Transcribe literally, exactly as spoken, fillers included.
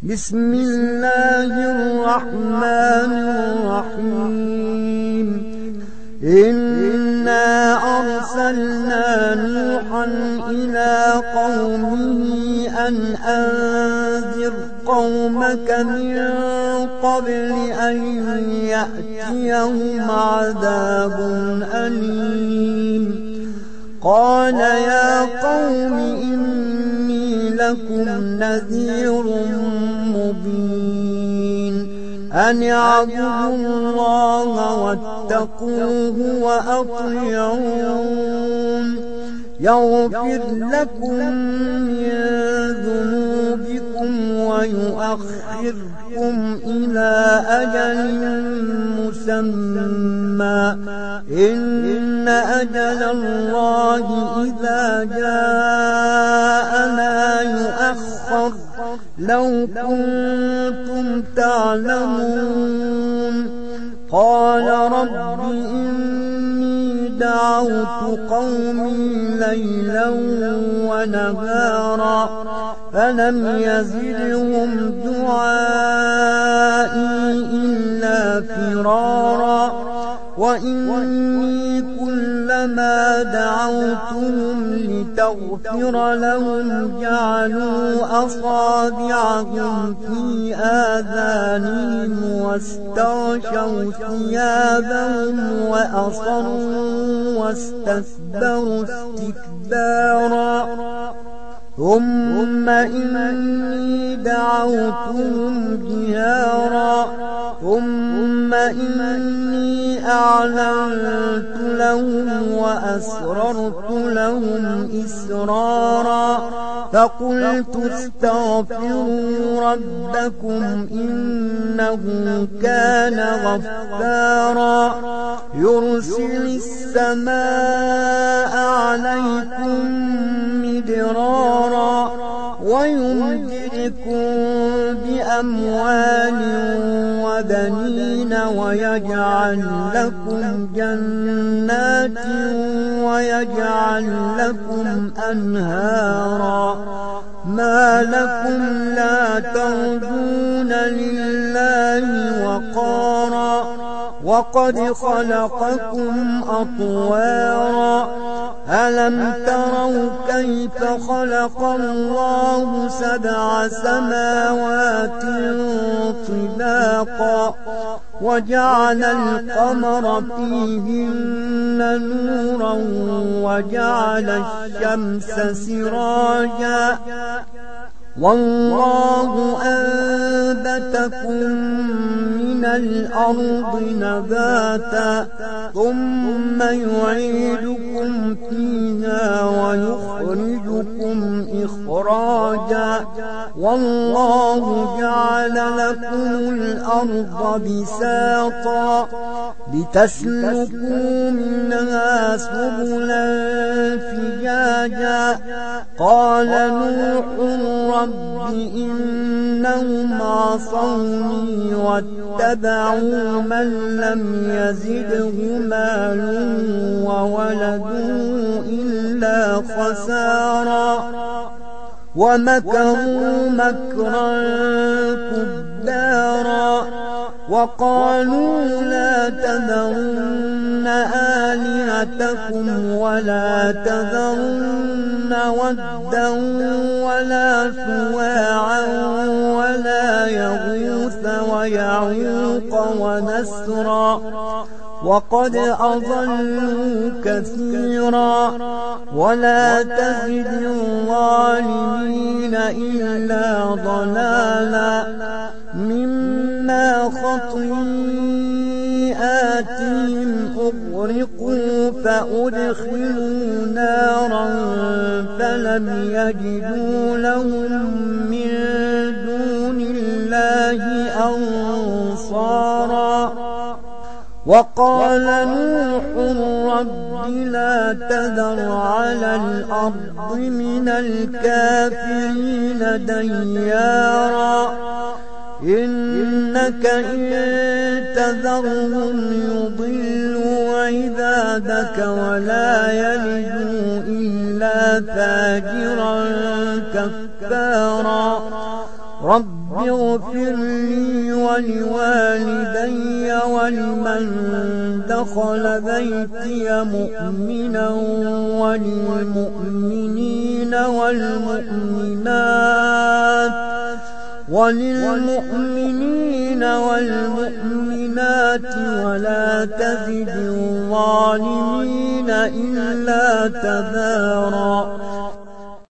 بسم الله الرحمن الرحيم إنا أرسلنا نوحا إلى قومه أن أنذر قومك من قبل أن يأتيهم عذاب أليم قال يا قوم إني لكم نذير مبين أن اعبدوا الله واتقوه وأطيعون يغفر لكم من ذنوبكم ويؤخركم إلى أجل مسمى إن أجل الله إذا جاء لا يؤخر لو كنتم تعلمون قال رب إني دعوت قومي ليلا ونهارا فلم يزدهم دعائي إلا فرارا وإني كلما دعوتهم لتغفر لهم جعلوا أصابعهم في آذانهم واستغشوا ثيابهم وأصروا واستكبروا استكبارا ثم إني دعوتهم جهارا ثم إني أعلنت لهم وأسررت لهم إسرارا فقلت استغفروا ربكم إنه كان غفارا يرسل السماء عليكم مدرارا ويمددكم بأموال وبنين ويجعل لكم جنات ويجعل لكم أنهارا ما لكم لا ترجون لله وقارا وقد خلقكم أطوارا ألم تروا كيف خلق الله سبع سماوات طباقا وجعل القمر فيهن نورا وجعل الشمس سراجا والله أنبتكم من الأرض نباتا ثم يعيدكم فيها ويخرجكم إخراجا والله جعل لكم الأرض بساطا لتسلكوا منها سبلا فجاجا قال نوح رب إنهم عصوني واتبعوا من لم يزده مال وولده إلا خسارا ومكروا مكرا كبارا وقالوا لا تذرن آلهتكم ولا تذرن ودا ولا سواعا ولا يغوث ويعوق ونسرا وقد أضلوا كثيرا ولا تزد الظالمين إلا ضلالا مما خطيئاتهم أغرقوا فأدخلوا نارا فلم يجدوا لهم من دون الله أنصارا وقال نوح رب لا تذر على الأرض من الكافرين ديارا إنك إن تذرهم يضلوا عبادك ولا يلدوا إلا فاجرا كفارا رب اغفر لي ولوالدي ولمن دخل بيتي مؤمنا وللمؤمنين والمؤمنات وللمؤمنين والمؤمنات ولا تزد الظالمين إلا تبارا